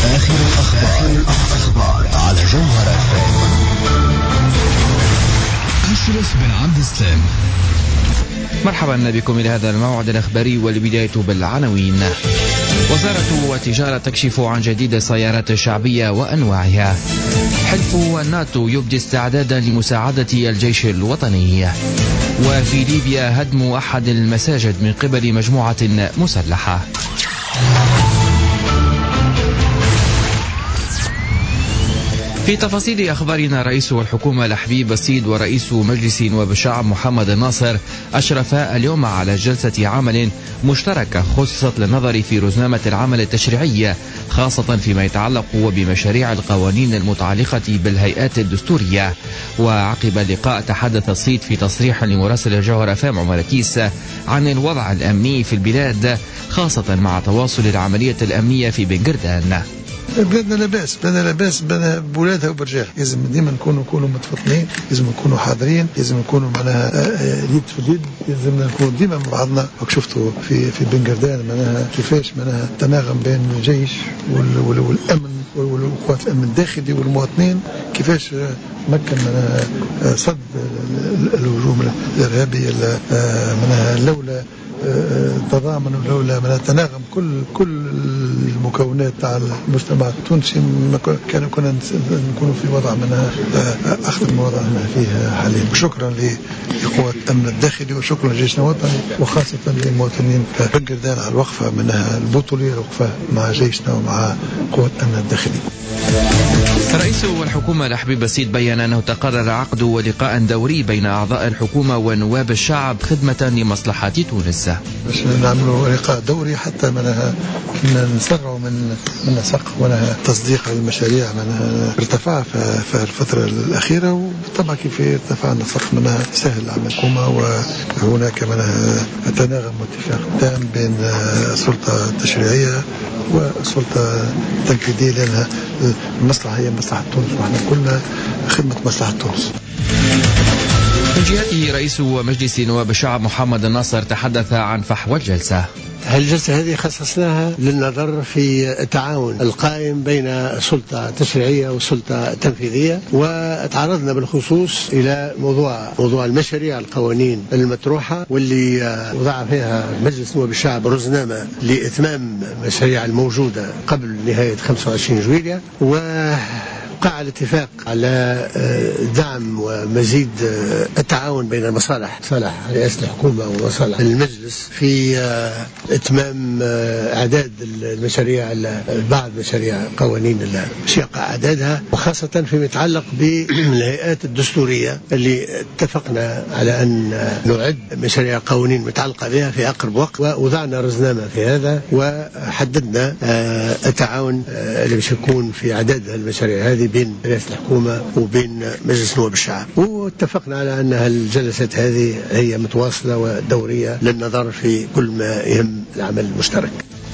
آخر الأخبار على جوهر FM. أشرف بن عبد السلام. مرحبا بكم إلى هذا الموعد الأخباري، والبداية بالعناوين. وزارة التجارة تكشف عن جديد السيارات الشعبية وأنواعها. حلف الناتو يبدي استعدادا لمساعدة الجيش الوطني. وفي ليبيا هدم أحد المساجد من قبل مجموعة مسلحة. في تفاصيل أخبارنا، رئيس الحكومة لحبيب السيد ورئيس مجلس نواب الشعب محمد الناصر أشرفا اليوم على جلسة عمل مشتركة خصصت للنظر في رزنامة العمل التشريعية، خاصة فيما يتعلق بمشاريع القوانين المتعلقة بالهيئات الدستورية. وعقب اللقاء تحدث السيد في تصريح لمراسل جوهر FM عمر كيس عن الوضع الأمني في البلاد، خاصة مع تواصل العملية الأمنية في بنجردان. بلادنا لاباس بولادها وبرجالها. لازم ديما نكونوا متفطنين، لازم نكونوا حاضرين، لازم نكونوا معناها يد في اليد، لازم نكونوا ديما مع بعضنا. شفتوا في بنجردان معناها كيفاش معناها تناغم بين الجيش والامن والقوات الامن الداخلي والمواطنين، كيفاش مكن معناها صد الهجوم الارهابي معناها لولا تضامن ولولا من تناغم كل المكونات تاع المجتمع التونسي كنا نكونوا في وضع منها اخطر من وضعنا فيه حاليا. شكرا لقوات الامن الداخلي وشكرا لجيشنا الوطني وخاصه للمواطنين بنجردان على الوقفه منها البطوليه، الوقفه مع جيشنا ومع قوات الامن الداخلي. رئيس الحكومة لحبيب السيد بيّن أنه تقرر عقد لقاء دوري بين أعضاء الحكومة ونواب الشعب خدمة لمصلحة تونس. باش نعملوا لقاء دوري حتى منها نسرعوا من نسق منها تصديق المشاريع منها ارتفع في الفترة الأخيرة، وطبعا كيف ارتفع النسق منها سهل عمل الحكومة، وهناك منها تناغم واتفاق تام بين السلطة التشريعية والسلطة التنفيذية، لأنها المصلحة هي مصلحة تونس ونحن كلنا خدمة مصلحة تونس. من جهته رئيس مجلس نواب الشعب محمد الناصر تحدث عن فحوى الجلسة. الجلسة هذه خصصناها للنظر في التعاون القائم بين السلطة التشريعية والسلطة التنفيذية، وتعرضنا بالخصوص إلى موضوع المشاريع القوانين المطروحة، واللي وضع فيها مجلس نواب الشعب رزنامة لإتمام المشاريع الموجودة قبل نهاية 25 جويلية، وقع الاتفاق على دعم ومزيد التعاون بين المصالح، مصالح رئاسة الحكومة ومصالح المجلس، في إتمام أعداد المشاريع، بعض مشاريع قوانين شيق أعدادها، وخاصة فيما يتعلق بالهيئات الدستورية اللي اتفقنا على أن نعد مشاريع قوانين متعلقة بها في أقرب وقت، ووضعنا رزنامة في هذا، وحددنا التعاون اللي باش يكون في أعداد المشاريع هذه بين رئاسة الحكومة وبين مجلس نواب الشعب، واتفقنا على أن الجلسات هذه هي متواصلة ودورية للنظر في كل ما يهم العمل المشترك.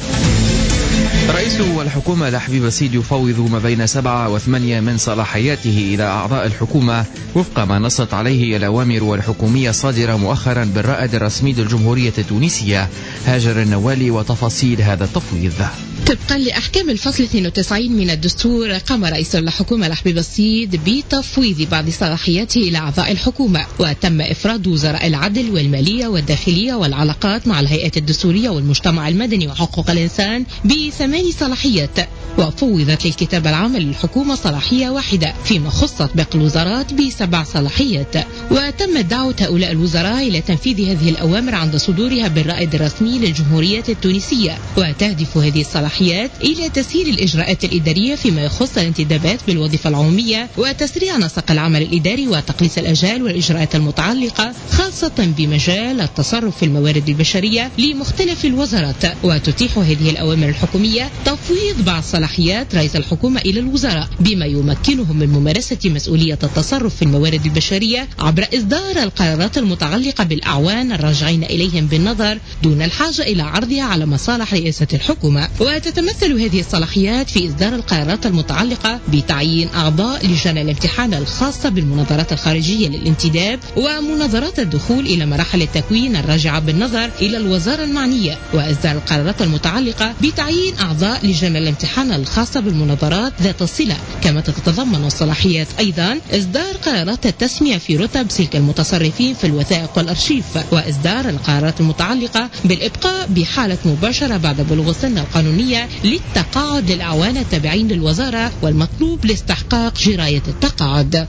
رئيس الحكومة لحبيب السيد يفوض ما بين 7 و8 من صلاحياته إلى أعضاء الحكومة وفق ما نصت عليه الأوامر الحكومية الصادرة مؤخرا بالرائد الرسمي للجمهورية التونسية. هاجر النوالي وتفاصيل هذا التفويض. طبقا لأحكام الفصل 92 من الدستور، قام رئيس الحكومة لحبيب السيد بتفويض بعض صلاحياته إلى أعضاء الحكومة، وتم إفراد وزراء العدل والمالية والداخلية والعلاقات مع الهيئات الدستورية والمجتمع المدني وحقوق الإنسان ب8 صلاحيات، وفوضت للكتابة العامة للحكومة صلاحية واحدة، فيما خصت باقي الوزارات ب7 صلاحيات. وتم دعوة هؤلاء الوزراء إلى تنفيذ هذه الأوامر عند صدورها بالرائد الرسمي للجمهورية التونسية، وتهدف هذه الصلاحيات إلى تسهيل الإجراءات الإدارية فيما يخص الانتدابات بالوظيفة العمومية، وتسريع نسق العمل الإداري وتقليص الأجال والإجراءات المتعلقة خاصة بمجال التصرف في الموارد البشرية لمختلف الوزارات. وتتيح هذه الأوامر الحكومية تفويض بعض صلاحيات رئيس الحكومة إلى الوزراء، بما يمكنهم من ممارسة مسؤولية التصرف في الموارد البشرية عبر إصدار القرارات المتعلقة بالأعوان الراجعين إليهم بالنظر دون الحاجة إلى عرضها على مصالح رئاسة الحكومة. وتتمثل هذه الصلاحيات في إصدار القرارات المتعلقة بتعيين أعضاء لجان الامتحان الخاصة بالمناظرات الخارجية للانتداب ومناظرات الدخول إلى مراحل التكوين الراجعة بالنظر إلى الوزارة المعنية، وإصدار القرارات المتعلقة بتعيين أعضاء لجان الامتحان الخاصة بالمناظرات ذات الصلة. كما تتضمن الصلاحيات أيضا إصدار قرارات التسمية في رتب سلك المتصرفين في الوثائق والأرشيف، وإصدار القرارات المتعلقة بالإبقاء بحالة مباشرة بعد بلوغ السن القانونية للتقاعد للأعوان التابعين للوزارة والمطلوب لاستحقاق جراية التقاعد.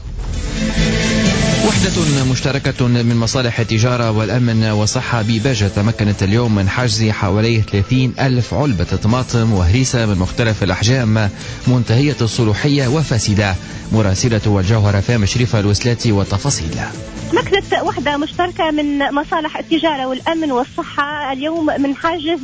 وحدة مشتركة من مصالح التجارة والأمن والصحة بباجة تمكنت اليوم من حجز حوالي 30,000 علبة طماطم وهريسة من مختلف الأحجام منتهية الصلاحية وفاسدة. مراسلة والجوهرة فام شريفة الوسلاتي والتفاصيل. مكنت وحدة مشتركة من مصالح التجارة والأمن والصحة اليوم من حاجز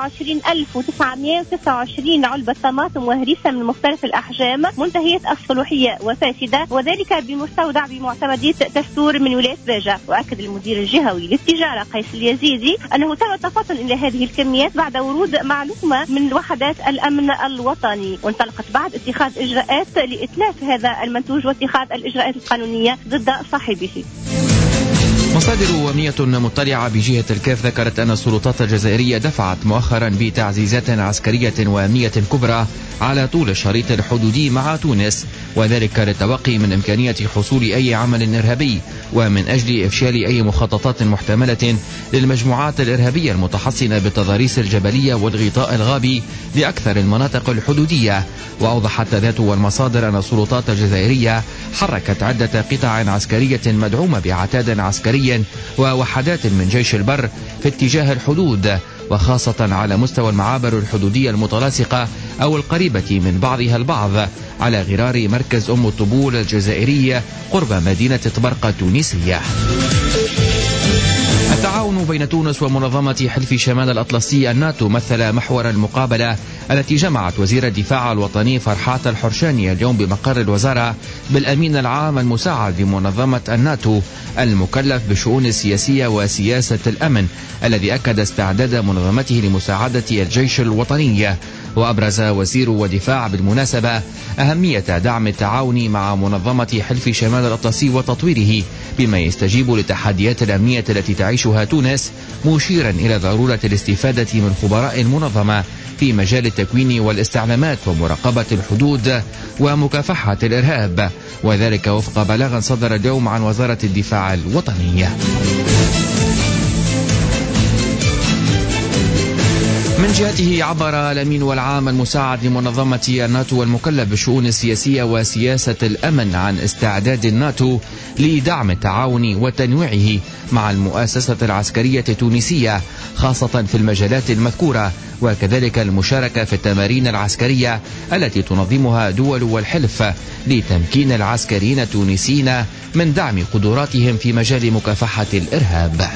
29,929 علبة طماطم وهريسة من مختلف الأحجام منتهية الصلاحية وفاسدة، وذلك بمستودع بمعتمدية تستور من ولاية باجة. وأكد المدير الجهوي للتجارة قيس اليزيدي أنه تم التفاطن إلى هذه الكميات بعد ورود معلومة من وحدات الأمن الوطني، وانطلقت بعد اتخاذ إجراءات لإتلاف هذا المنتوج واتخاذ الإجراءات القانونية ضد صاحبه. مصادر ومية مطلعة بجهة الكاف ذكرت أن السلطات الجزائرية دفعت مؤخرا بتعزيزات عسكرية وأمنية كبرى على طول الشريط الحدودي مع تونس، وذلك للتوقي من إمكانية حصول أي عمل إرهابي ومن أجل إفشال أي مخططات محتملة للمجموعات الإرهابية المتحصنة بالتضاريس الجبلية والغطاء الغابي لأكثر المناطق الحدودية. وأوضحت ذات والمصادر أن السلطات الجزائرية حركت عدة قطع عسكرية مدعومة بعتاد عسكري ووحدات من جيش البر في اتجاه الحدود، وخاصة على مستوى المعابر الحدودية المتلاصقة أو القريبة من بعضها البعض على غرار مركز أم الطبول الجزائرية قرب مدينة طبرقة التونسية. التعاون بين تونس ومنظمة حلف شمال الأطلسي الناتو مثل محور المقابلة التي جمعت وزير الدفاع الوطني فرحات الحرشاني اليوم بمقر الوزارة بالأمين العام المساعد لمنظمة الناتو المكلف بالشؤون السياسية وسياسة الأمن، الذي أكد استعداد منظمته لمساعدة الجيش الوطني. وأبرز وزير الدفاع بالمناسبة أهمية دعم التعاون مع منظمة حلف شمال الأطلسي وتطويره بما يستجيب للتحديات الأمنية التي تعيشها تونس، مشيرا إلى ضرورة الاستفادة من خبراء المنظمة في مجال التكوين والاستعلامات ومراقبة الحدود ومكافحة الإرهاب، وذلك وفق بلاغ صدر اليوم عن وزارة الدفاع الوطنية. من جهته عبر الأمين العام المساعد لمنظمة الناتو المكلف بالشؤون السياسية وسياسة الأمن عن استعداد الناتو لدعم التعاون وتنويعه مع المؤسسة العسكرية التونسية خاصة في المجالات المذكورة، وكذلك المشاركة في التمارين العسكرية التي تنظمها دول والحلف لتمكين العسكريين التونسيين من دعم قدراتهم في مجال مكافحة الإرهاب.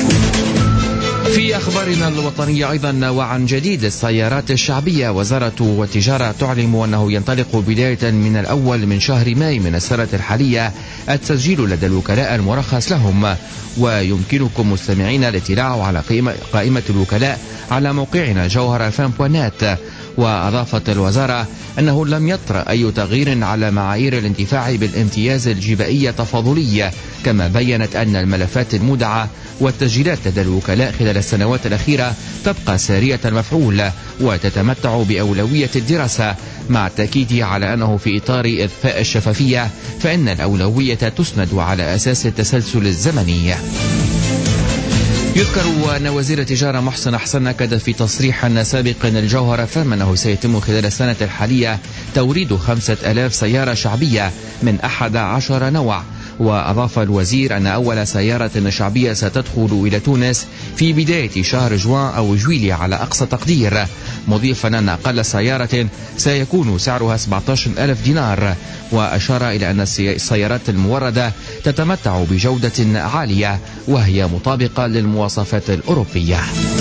في أخبارنا الوطنية أيضا وعن جديد السيارات الشعبية، وزارة التجارة تعلم أنه ينطلق بداية من الأول من شهر ماي من السنة الحالية التسجيل لدى الوكلاء المرخص لهم، ويمكنكم مستمعين الاطلاع على قائمة الوكلاء على موقعنا جوهرة فام.net. وأضافت الوزارة أنه لم يطرأ أي تغيير على معايير الانتفاع بالامتياز الجبائي التفاضلي، كما بيّنت أن الملفات المودعة والتسجيلات لدى الوكلاء خلال السنوات الأخيرة تبقى سارية المفعول وتتمتع بأولوية الدراسة، مع التأكيد على أنه في إطار إضفاء الشفافية فإن الأولوية تسند على أساس التسلسل الزمني. يذكر أن وزير التجارة محسن حسن أكد في تصريح سابق للجوهرة فام أنه سيتم خلال السنة الحالية توريد 5,000 سيارة شعبية من 11 نوع. وأضاف الوزير أن أول سيارة شعبية ستدخل إلى تونس في بداية شهر جوان أو جويلية على أقصى تقدير، مضيفا أن أقل سيارة سيكون سعرها 17,000 دينار. وأشار إلى أن السيارات الموردة تتمتع بجودة عالية وهي مطابقة للمواصفات الأوروبية.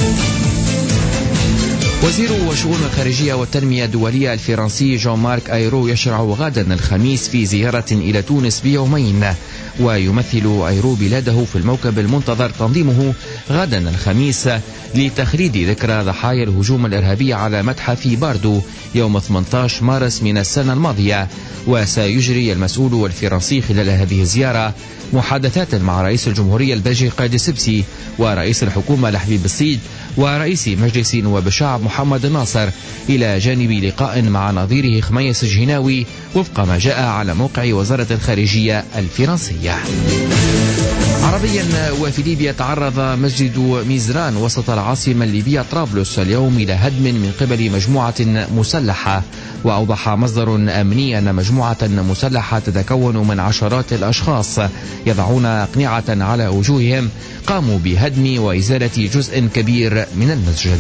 وزير الشؤون الخارجية والتنمية الدولية الفرنسي جان مارك أيرو يشرع غدا الخميس في زيارة إلى تونس بيومين، ويمثل أيرو بلاده في الموكب المنتظر تنظيمه غدا الخميس لتخليد ذكرى ضحايا الهجوم الإرهابي على متحف باردو يوم 18 مارس من السنة الماضية. وسيجري المسؤول الفرنسي خلال هذه الزيارة محادثات مع رئيس الجمهورية البلجيكي قايد السبسي ورئيس الحكومة لحبيب الصيد ورئيس مجلس نواب الشعب محمد الناصر، إلى جانب لقاء مع نظيره خميس الجهناوي وفق ما جاء على موقع وزارة الخارجية الفرنسية. عربيا وفي ليبيا تعرض مسجد ميزران وسط العاصمة الليبية طرابلس اليوم إلى هدم من قبل مجموعة مسلحة. وأوضح مصدر أمني أن مجموعة مسلحة تتكون من عشرات الأشخاص يضعون أقنعة على وجوههم قاموا بهدم وإزالة جزء كبير من المسجد.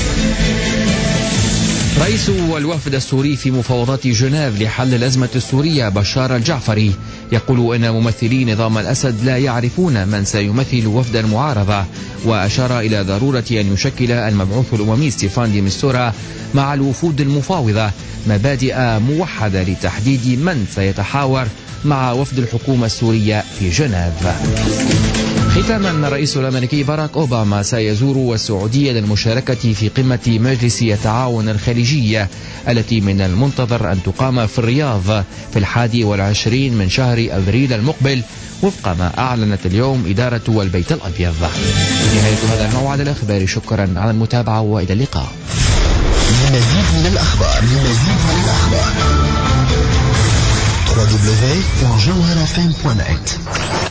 رئيس الوفد السوري في مفاوضات جنيف لحل الأزمة السورية بشار الجعفري يقول أن ممثلي نظام الأسد لا يعرفون من سيمثل وفد المعارضة، وأشار إلى ضرورة أن يشكل المبعوث الأممي ستيفان دي مستورا مع الوفود المفاوضة مبادئ موحدة لتحديد من سيتحاور مع وفد الحكومة السورية في جنيف. ختاما، الرئيس الأمريكي باراك أوباما سيزور السعودية للمشاركة في قمة مجلس التعاون الخليجي التي من المنتظر أن تقام في الرياض في 21 من شهر أبريل المقبل وفق ما أعلنت اليوم إدارة البيت الأبيض. نهاية هذا الموعد الأخباري، شكرا على المتابعة وإلى اللقاء. لمزيد من الأخبار www.jawharafm.net